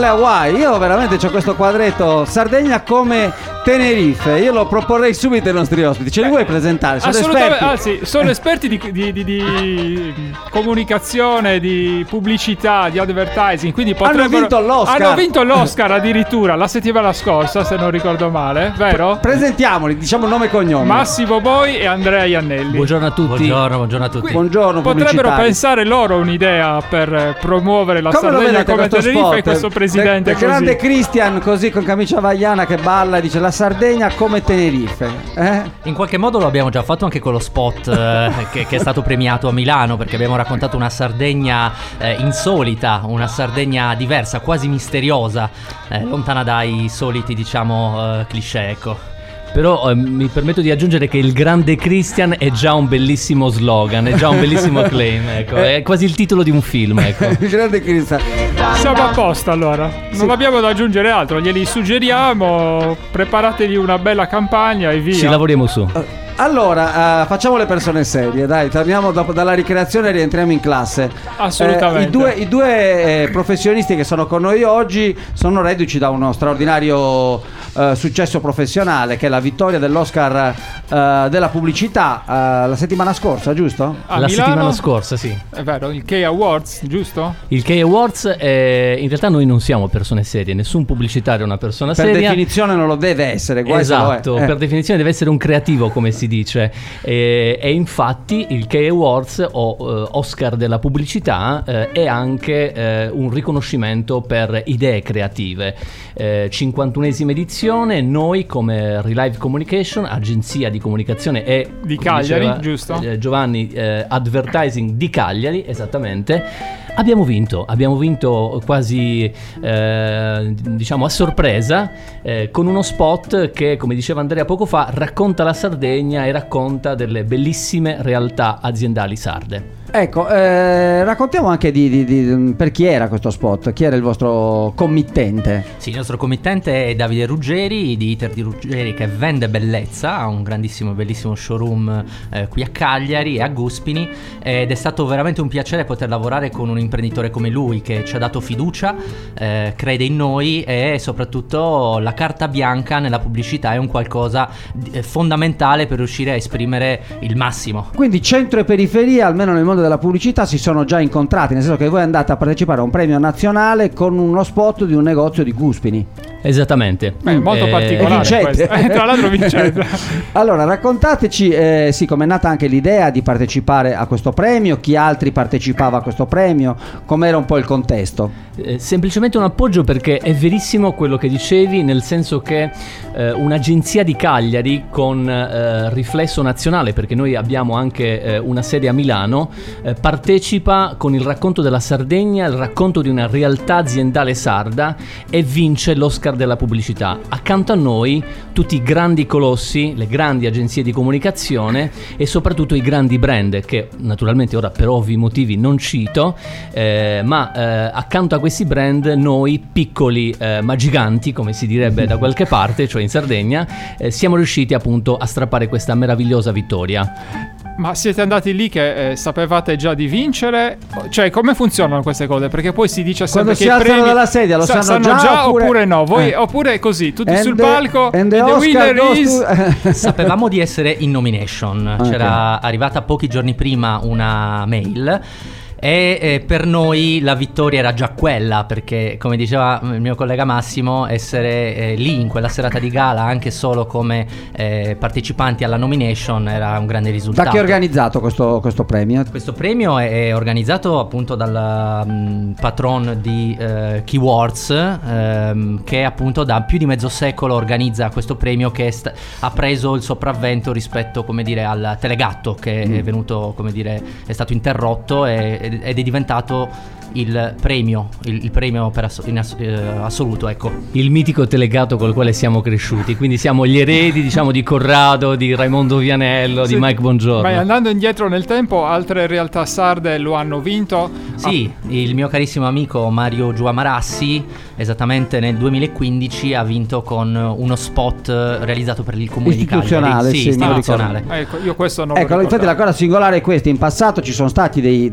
alle Hawaii. Io veramente ho questo quadretto Sardegna come Tenerife. Io lo proporrei subito ai nostri ospiti. Ce li vuoi presentare? Sono esperti. Anzi, sono esperti di comunicazione, di pubblicità, di advertising. Quindi hanno vinto l'Oscar addirittura la settimana scorsa, se non ricordo male, vero? Presentiamoli, diciamo nome e cognome. Massimo Boi e Andrea Iannelli. Buongiorno a tutti. Buongiorno a tutti. Buongiorno. Potrebbero pensare loro un'idea per promuovere la Sardegna come Tenerife e questo presidente il grande Christian così con camicia hawaiana che balla e dice la Sardegna come Tenerife. In qualche modo lo abbiamo già fatto anche con lo spot che è stato premiato a Milano, perché abbiamo raccontato una Sardegna insolita, una Sardegna diversa, quasi misteriosa, lontana dai soliti cliché, ecco. Però mi permetto di aggiungere che il grande Christian è già un bellissimo slogan, è già un bellissimo claim, ecco. È quasi il titolo di un film, ecco. Il grande Christian. Siamo a posto allora, non abbiamo da aggiungere altro, glieli suggeriamo, preparatevi una bella campagna e via. Ci lavoriamo su. Allora, facciamo le persone serie, dai, torniamo dopo dalla ricreazione e rientriamo in classe. Assolutamente. I due professionisti che sono con noi oggi sono reduci da uno straordinario successo professionale, che è la vittoria dell'Oscar della pubblicità la settimana scorsa, giusto? La settimana scorsa, sì. È vero, il K Awards, giusto? Il K Awards in realtà noi non siamo persone serie, nessun pubblicitario è una persona seria. Per definizione non lo deve essere, esatto, per definizione deve essere un creativo, come si dice, e infatti il K Awards o Oscar della pubblicità è anche un riconoscimento per idee creative. 51esima edizione, noi come Relive Communication, agenzia di comunicazione e di Cagliari, giusto? Giovanni, advertising di Cagliari, esattamente. Abbiamo vinto quasi diciamo a sorpresa con uno spot che, come diceva Andrea poco fa, racconta la Sardegna e racconta delle bellissime realtà aziendali sarde. Ecco, raccontiamo anche per chi era questo spot, chi era il vostro committente? Sì, il nostro committente è Davide Ruggeri di Iter di Ruggeri, che vende bellezza, ha un grandissimo, bellissimo showroom qui a Cagliari e a Guspini, ed è stato veramente un piacere poter lavorare con un imprenditore come lui, che ci ha dato fiducia, crede in noi, e soprattutto la carta bianca nella pubblicità è un qualcosa fondamentale per riuscire a esprimere il massimo. Quindi centro e periferia, almeno nel mondo della pubblicità, si sono già incontrati, nel senso che voi andate a partecipare a un premio nazionale con uno spot di un negozio di Guspini. Esattamente. Molto particolare questo. Tra l'altro vincente. Allora raccontateci sì, com'è nata anche l'idea di partecipare a questo premio, chi altri partecipava a questo premio, com'era un po' il contesto. Semplicemente un appoggio, perché è verissimo quello che dicevi, nel senso che un'agenzia di Cagliari con riflesso nazionale, perché noi abbiamo anche una sede a Milano, partecipa con il racconto della Sardegna, il racconto di una realtà aziendale sarda, e vince l'Oscar della pubblicità. Accanto a noi tutti i grandi colossi, le grandi agenzie di comunicazione e soprattutto i grandi brand, che naturalmente ora per ovvi motivi non cito, ma accanto a questi brand noi piccoli ma giganti, come si direbbe da qualche parte, cioè in Sardegna, siamo riusciti appunto a strappare questa meravigliosa vittoria. Ma siete andati lì che sapevate già di vincere? Cioè, come funzionano queste cose? Perché poi si dice sempre quando che si alzano dalla sedia lo sanno già oppure no? Voi oppure così, tutti sul palco, and the winner is... Sapevamo di essere in nomination, c'era arrivata pochi giorni prima una mail, e per noi la vittoria era già quella, perché come diceva il mio collega Massimo, essere lì in quella serata di gala anche solo come partecipanti alla nomination era un grande risultato. Da chi è organizzato questo premio? Questo premio è organizzato appunto dal patron di Keywords, che appunto da più di mezzo secolo organizza questo premio, che ha preso il sopravvento rispetto, come dire, al Telegatto, che è venuto, come dire, è stato interrotto ed è diventato il premio per assoluto, ecco. Il mitico Telegatto col quale siamo cresciuti, quindi siamo gli eredi, diciamo, di Corrado, di Raimondo Vianello, di Mike Bongiorno. Ma andando indietro nel tempo, altre realtà sarde lo hanno vinto? Sì, il mio carissimo amico Mario Giuamarassi, esattamente nel 2015, ha vinto con uno spot realizzato per il comune di Cagliari. Sì, istituzionale. Ecco, io questo non lo infatti la cosa singolare è questa: in passato ci sono stati delle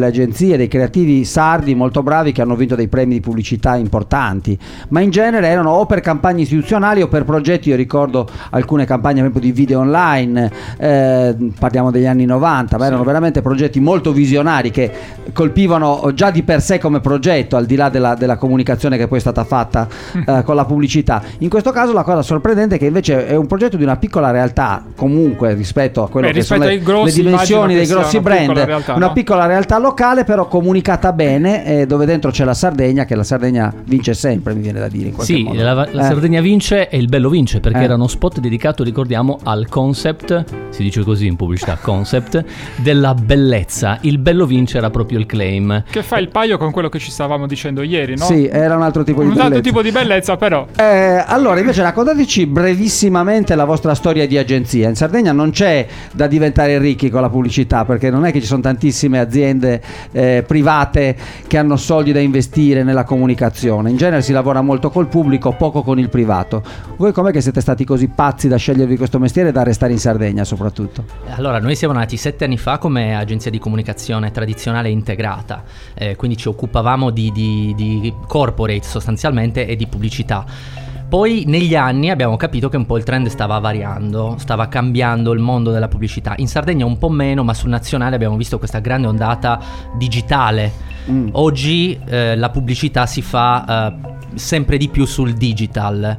agenzie, dei creativi sardi molto bravi che hanno vinto dei premi di pubblicità importanti, ma in genere erano o per campagne istituzionali o per progetti. Io ricordo alcune campagne proprio di video online, parliamo degli anni 90, ma erano veramente progetti molto visionari che colpivano già di per sé come progetto, al di là della comunicazione che poi è stata fatta con la pubblicità. In questo caso la cosa sorprendente è che invece è un progetto di una piccola realtà, comunque rispetto a quello che sono le dimensioni dei grossi brand, realtà, una no? piccola realtà locale però comunicata bene, dove dentro c'è la Sardegna, che la Sardegna vince sempre, mi viene da dire in qualche Sì, modo. la Sardegna vince e il bello vince, perché Eh. era uno spot dedicato, ricordiamo, al concept, si dice così in pubblicità, concept della bellezza. Il bello vince era proprio il claim. Che fa il paio con quello che ci stavamo dicendo ieri, no? Sì, era un altro tipo di Un altro bellezza. tipo di bellezza, però. Allora invece raccontateci brevissimamente la vostra storia di agenzia. In Sardegna non c'è da diventare ricchi con la pubblicità, perché non è che ci sono tantissime aziende private che hanno soldi da investire nella comunicazione. In genere si lavora molto col pubblico, poco con il privato. Voi com'è che siete stati così pazzi da scegliervi questo mestiere e da restare in Sardegna soprattutto? Allora, noi siamo nati 7 anni fa come agenzia di comunicazione tradizionale integrata, quindi ci occupavamo di corporate sostanzialmente e di pubblicità. Poi negli anni abbiamo capito che un po' il trend stava variando, stava cambiando il mondo della pubblicità. In Sardegna un po' meno, ma sul nazionale abbiamo visto questa grande ondata digitale. Oggi la pubblicità si fa sempre di più sul digital.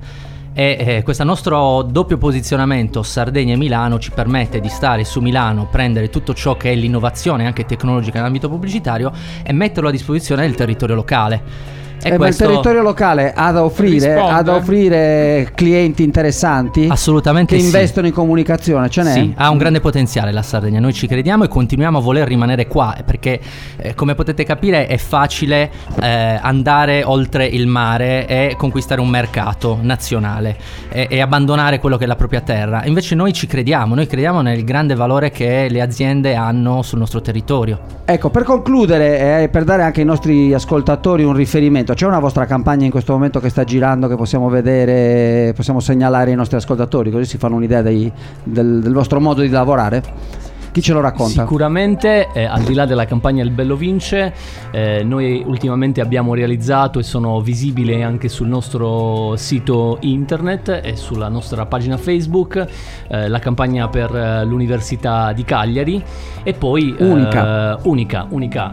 E questo nostro doppio posizionamento Sardegna e Milano ci permette di stare su Milano, prendere tutto ciò che è l'innovazione anche tecnologica nell'ambito pubblicitario e metterlo a disposizione del territorio locale. E Ma il territorio locale ha da offrire clienti interessanti assolutamente che sì. investono in comunicazione, ce n'è? Sì, ha un grande potenziale la Sardegna, noi ci crediamo e continuiamo a voler rimanere qua, perché come potete capire è facile andare oltre il mare e conquistare un mercato nazionale e abbandonare quello che è la propria terra. Invece noi crediamo nel grande valore che le aziende hanno sul nostro territorio. Ecco, per concludere, per dare anche ai nostri ascoltatori un riferimento, c'è una vostra campagna in questo momento che sta girando, che possiamo vedere, possiamo segnalare ai nostri ascoltatori, così si fanno un'idea del vostro modo di lavorare? Chi ce lo racconta? Sicuramente, al di là della campagna Il Bello Vince, noi ultimamente abbiamo realizzato e sono visibili anche sul nostro sito internet e sulla nostra pagina Facebook la campagna per l'Università di Cagliari, e poi unica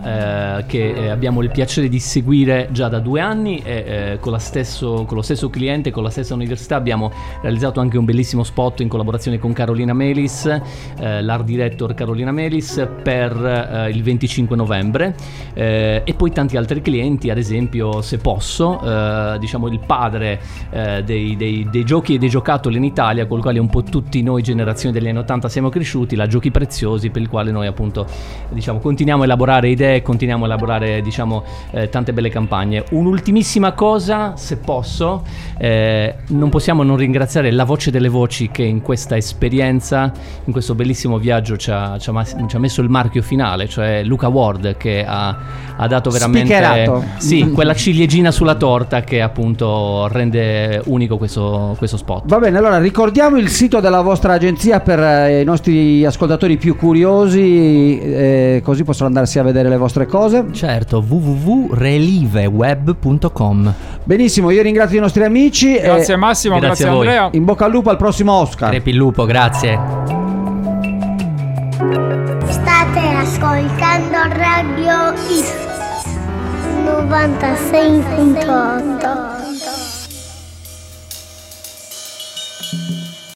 che abbiamo il piacere di seguire già da 2 anni e con lo stesso cliente, con la stessa università abbiamo realizzato anche un bellissimo spot in collaborazione con Carolina Melis, l'art director Carolina Melis, per il 25 novembre, e poi tanti altri clienti, ad esempio, se posso, diciamo il padre dei giochi e dei giocattoli in Italia, con il quale un po' tutti noi generazione degli anni 80 siamo cresciuti, la Giochi Preziosi, per il quale noi appunto diciamo continuiamo a elaborare idee, continuiamo a elaborare diciamo tante belle campagne. Un'ultimissima cosa, se posso, non possiamo non ringraziare la voce delle voci che in questa esperienza, in questo bellissimo viaggio ci ha messo il marchio finale, cioè Luca Ward, che ha dato veramente sì, quella ciliegina sulla torta che appunto rende unico questo spot. Va bene, allora ricordiamo il sito della vostra agenzia per i nostri ascoltatori più curiosi, così possono andarsi a vedere le vostre cose. Certo, www.reliveweb.com. Benissimo, io ringrazio i nostri amici. Grazie Massimo, grazie a voi. Andrea. In bocca al lupo al prossimo Oscar. Crepi il lupo, grazie. State ascoltando Radio X 96.8.